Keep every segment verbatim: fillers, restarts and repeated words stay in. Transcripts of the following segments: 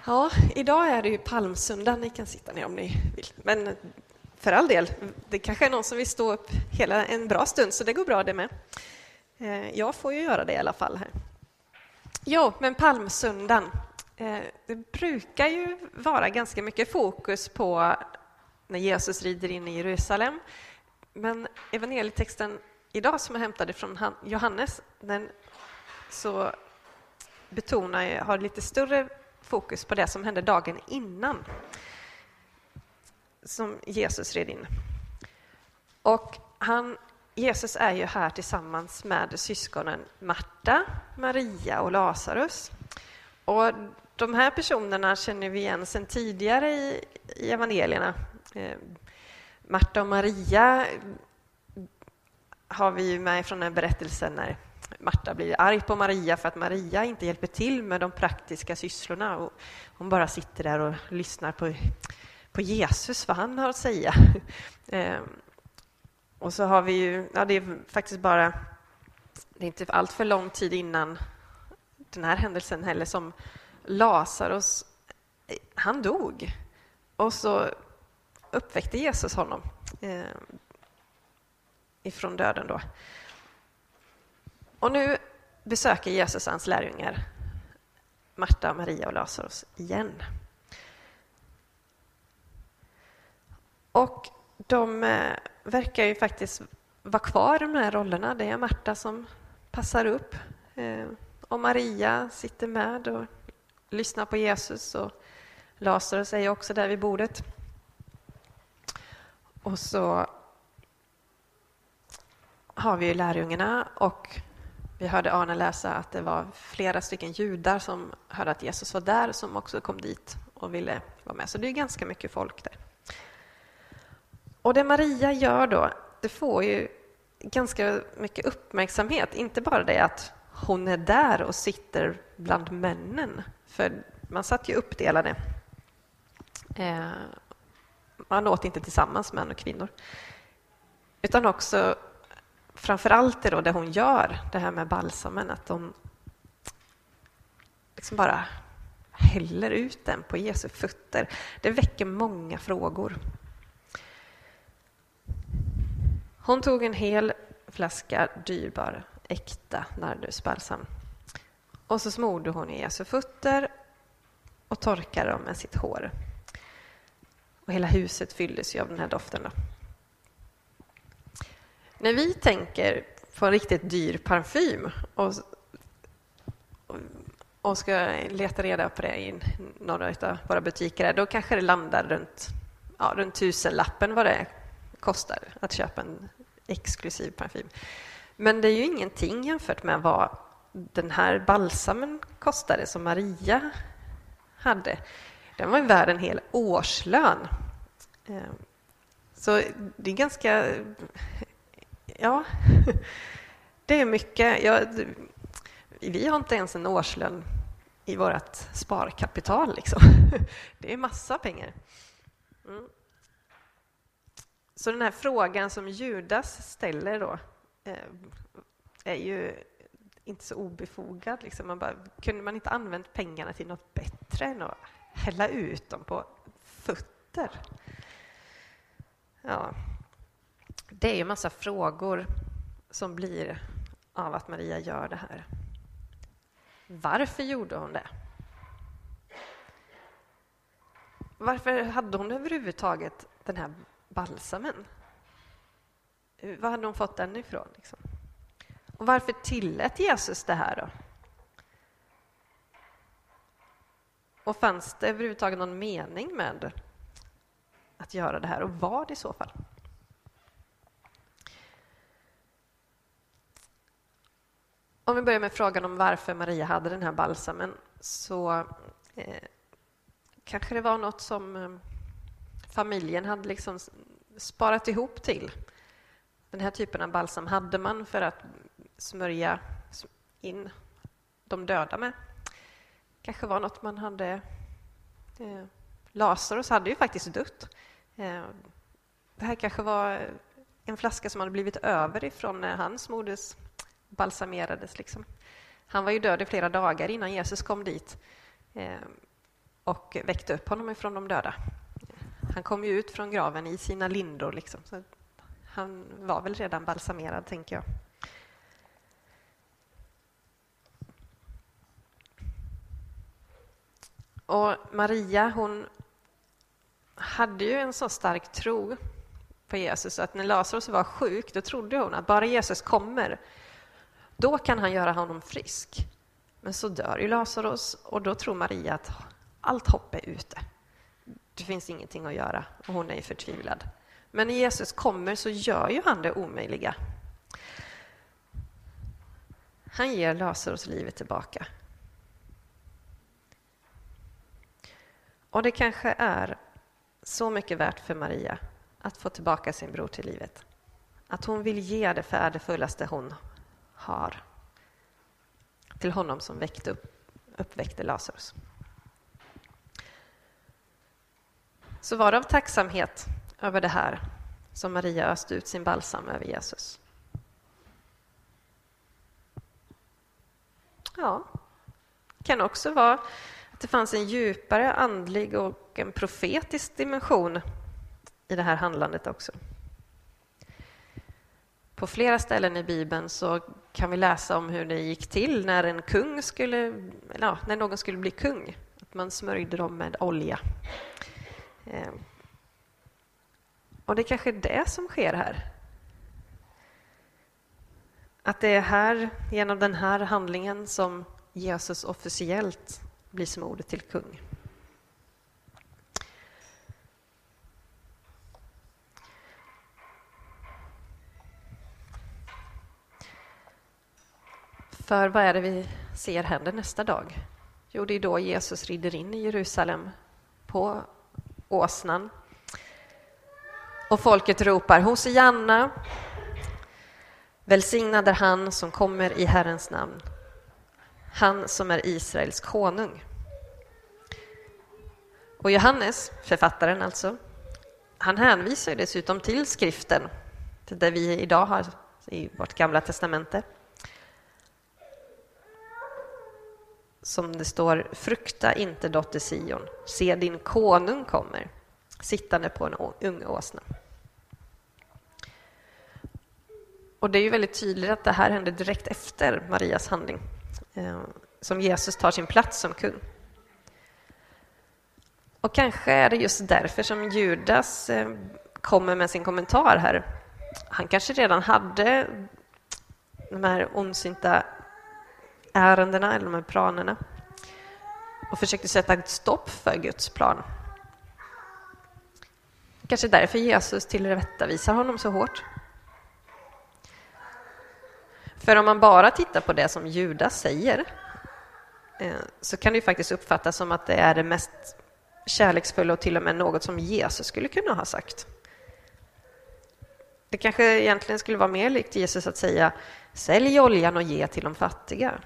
Ja, idag är det ju palmsöndag. Ni kan sitta ner om ni vill. Men för all del, det kanske är någon som vill stå upp hela en bra stund, så det går bra det med. Jag får ju göra det i alla fall här. Jo, men palmsöndagen. Det brukar ju vara ganska mycket fokus på när Jesus rider in i Jerusalem. Men evangelietexten idag som är hämtad från Johannes, den så betonar, har lite större fokus på det som hände dagen innan som Jesus red in. Och han, Jesus är ju här tillsammans med syskonen Marta, Maria och Lazarus. Och de här personerna känner vi igen sedan tidigare i, i evangelierna. Eh, Marta och Maria har vi ju med från en berättelse när Marta blir arg på Maria för att Maria inte hjälper till med de praktiska sysslorna. Och hon bara sitter där och lyssnar på, på Jesus, vad han har att säga. Eh, och så har vi ju, ja, det är faktiskt bara, det är inte allt för lång tid innan den här händelsen heller som Lazarus, han dog. Och så uppväckte Jesus honom eh, ifrån döden då. Och nu besöker Jesus hans lärjungar, Marta, Maria och Lazarus igen. Och de eh, verkar ju faktiskt vara kvar i de här rollerna. Det är Marta som passar upp. Eh, och Maria sitter med och lyssnar på Jesus. Och Lazarus är ju också där vid bordet. Och så har vi ju lärjungarna, och vi hörde Arne läsa att det var flera stycken judar som hörde att Jesus var där, som också kom dit och ville vara med. Så det är ganska mycket folk där. Och det Maria gör då, det får ju ganska mycket uppmärksamhet. Inte bara det att hon är där och sitter bland männen. För man satt ju uppdelade. Eh, man åt inte tillsammans, män och kvinnor. Utan också framförallt det då det hon gör, det här med balsamen, att hon liksom bara häller ut den på Jesu fötter. Det väcker många frågor. Hon tog en hel flaska dyrbar, äkta nardusbalsam. Och så smorde hon i Jesu fötter och torkade dem med sitt hår. Och hela huset fylldes ju av den här doften då. När vi tänker på en riktigt dyr parfym och, och ska leta reda på det i några av våra butiker, då kanske det landar runt, ja, runt tusenlappen vad det kostar att köpa en exklusiv parfym. Men det är ju ingenting jämfört med vad den här balsamen kostade som Maria hade. Den var ju värd en hel årslön. Så det är ganska... Ja, det är mycket. Ja, vi har inte ens en årslön i vårt sparkapital. Liksom. Det är massa pengar. Mm. Så den här frågan som Judas ställer då eh, är ju inte så obefogad. Liksom. Man bara, kunde man inte använt pengarna till något bättre än att hälla ut dem på fötter? Ja. Det är ju massa frågor som blir av att Maria gör det här. Varför gjorde hon det? Varför hade hon överhuvudtaget den här balsamen? Var hade hon fått den ifrån? Liksom? Och varför tillät Jesus det här då? Och fanns det överhuvudtaget någon mening med att göra det här? Och vad i så fall? Om vi börjar med frågan om varför Maria hade den här balsamen, så eh, kanske det var något som eh, familjen hade liksom sparat ihop till. Den här typen av balsam hade man för att smörja in de döda med. Kanske var något man hade... Eh, Lazarus hade ju faktiskt dött. Eh, det här kanske var en flaska som hade blivit över ifrån när hans moders balsamerades. Liksom. Han var ju död i flera dagar innan Jesus kom dit. Eh, och väckte upp honom ifrån de döda. Han kom ju ut från graven i sina lindor. Liksom. Så han var väl redan balsamerad, tänker jag. Och Maria, hon hade ju en så stark tro på Jesus att när Lazarus var sjuk, då trodde hon att bara Jesus kommer, då kan han göra honom frisk. Men så dör ju Lazarus och då tror Maria att allt hopp är ute. Det finns ingenting att göra och hon är förtvivlad. Men när Jesus kommer så gör ju han det omöjliga. Han ger Lazarus livet tillbaka. Och det kanske är så mycket värt för Maria att få tillbaka sin bror till livet. Att hon vill ge det värdefullaste hon har till honom som väckte upp, uppväckte Lazarus. Så var det av tacksamhet över det här som Maria öste ut sin balsam över Jesus. Ja, det kan också vara att det fanns en djupare andlig och en profetisk dimension i det här handlandet också. På flera ställen i Bibeln så kan vi läsa om hur det gick till när en kung skulle, ja, när någon skulle bli kung. Att man smörjde dem med olja. Eh. Och det är kanske det som sker här. Att det är här, genom den här handlingen, som Jesus officiellt blir smord till kung. För vad är det vi ser händer nästa dag? Jo, det är då Jesus rider in i Jerusalem på åsnan. Och folket ropar: Hosianna, välsignad är han som kommer i Herrens namn, han som är Israels konung. Och Johannes, författaren alltså, han hänvisar dessutom till skriften, till det vi idag har i vårt gamla testamente. Som det står: frukta inte, dotter Sion, se din konung kommer, sittande på en ung åsna. Och det är ju väldigt tydligt att det här hände direkt efter Marias handling, eh, som Jesus tar sin plats som kung. Och kanske är det just därför som Judas eh, kommer med sin kommentar här. Han kanske redan hade de här ondsinta ärendena eller de här planerna och försökte sätta ett stopp för Guds plan. Kanske därför Jesus tillrättavisar honom så hårt. För om man bara tittar på det som Judas säger, eh, så kan det ju faktiskt uppfattas som att det är det mest kärleksfulla och till och med något som Jesus skulle kunna ha sagt. Det kanske egentligen skulle vara mer likt Jesus att säga: sälj oljan och ge till de fattiga.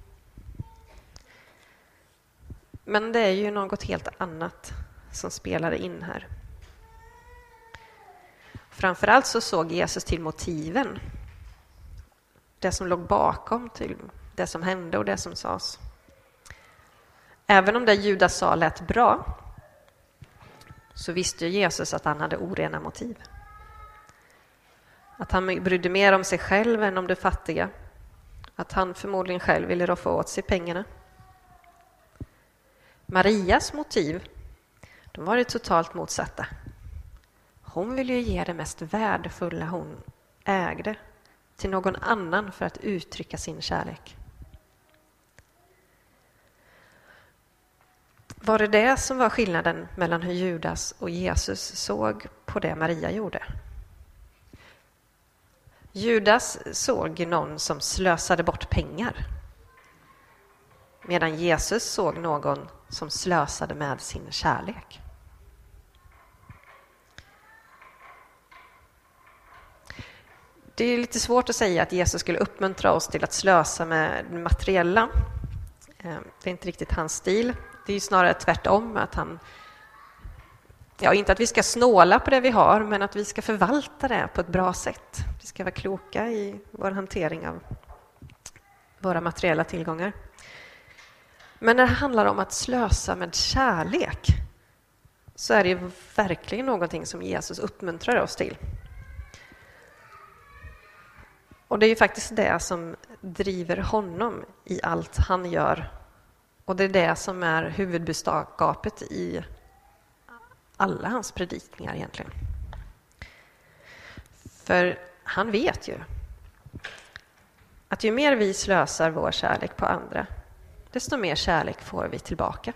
Men det är ju något helt annat som spelade in här. Framförallt så såg Jesus till motiven. Det som låg bakom till det som hände och det som sades. Även om det Judas sa lät bra, så visste Jesus att han hade orena motiv. Att han brydde mer om sig själv än om det fattiga. Att han förmodligen själv ville roffa åt sig pengarna. Marias motiv, de var det totalt motsatta. Hon ville ju ge det mest värdefulla hon ägde till någon annan för att uttrycka sin kärlek. Var det det som var skillnaden mellan hur Judas och Jesus såg på det Maria gjorde? Judas såg någon som slösade bort pengar, medan Jesus såg någon som slösade med sin kärlek. Det är lite svårt att säga att Jesus skulle uppmuntra oss till att slösa med det materiella. Det är inte riktigt hans stil. Det är snarare tvärtom, att han, ja, inte att vi ska snåla på det vi har, men att vi ska förvalta det på ett bra sätt. Vi ska vara kloka i vår hantering av våra materiella tillgångar. Men när det handlar om att slösa med kärlek så är det verkligen någonting som Jesus uppmuntrar oss till. Och det är ju faktiskt det som driver honom i allt han gör. Och det är det som är huvudbudskapet i alla hans predikningar egentligen. För han vet ju att ju mer vi slösar vår kärlek på andra, desto mer kärlek får vi tillbaka.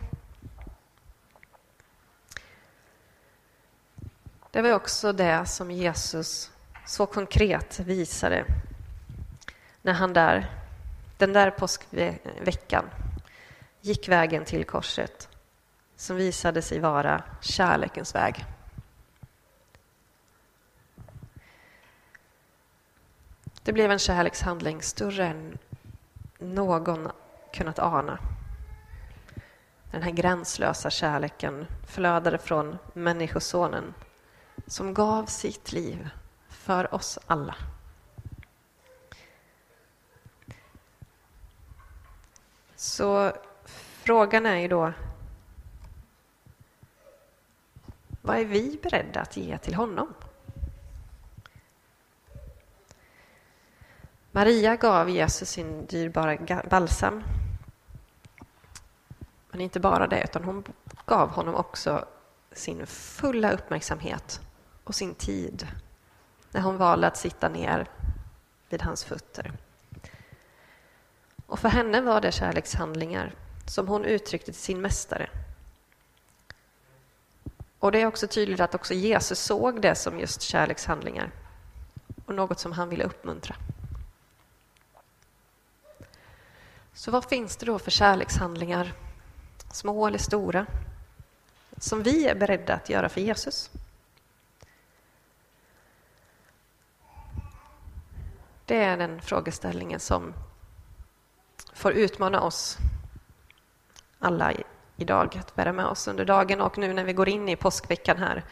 Det var också det som Jesus så konkret visade när han där, den där påskveckan gick vägen till korset som visade sig vara kärlekens väg. Det blev en kärlekshandling större än någon kunnat ana. Den här gränslösa kärleken flödade från människosonen som gav sitt liv för oss alla. Så frågan är ju då, vad är vi beredda att ge till honom? Maria gav Jesus sin dyrbara balsam. Men inte bara det, utan hon gav honom också sin fulla uppmärksamhet och sin tid när hon valde att sitta ner vid hans fötter. Och för henne var det kärlekshandlingar som hon uttryckte till sin mästare. Och det är också tydligt att också Jesus såg det som just kärlekshandlingar och något som han ville uppmuntra. Så vad finns det då för kärlekshandlingar, små eller stora, som vi är beredda att göra för Jesus? Det är den frågeställningen som får utmana oss alla idag att bära med oss under dagen och nu när vi går in i påskveckan här.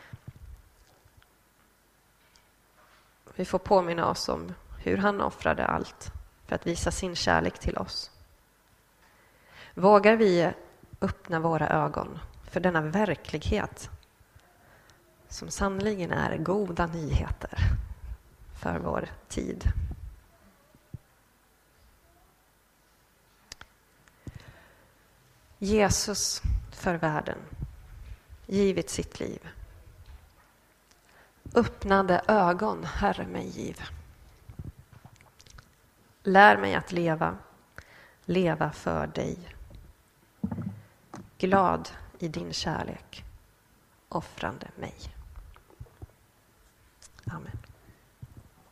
Vi får påminna oss om hur han offrade allt för att visa sin kärlek till oss. Vågar vi öppna våra ögon för denna verklighet som sannoliken är goda nyheter för vår tid? Jesus för världen, givit sitt liv. Öppnade ögon, Herre mig giv. Lär mig att leva, leva för dig. Glad i din kärlek, offrande mig. Amen.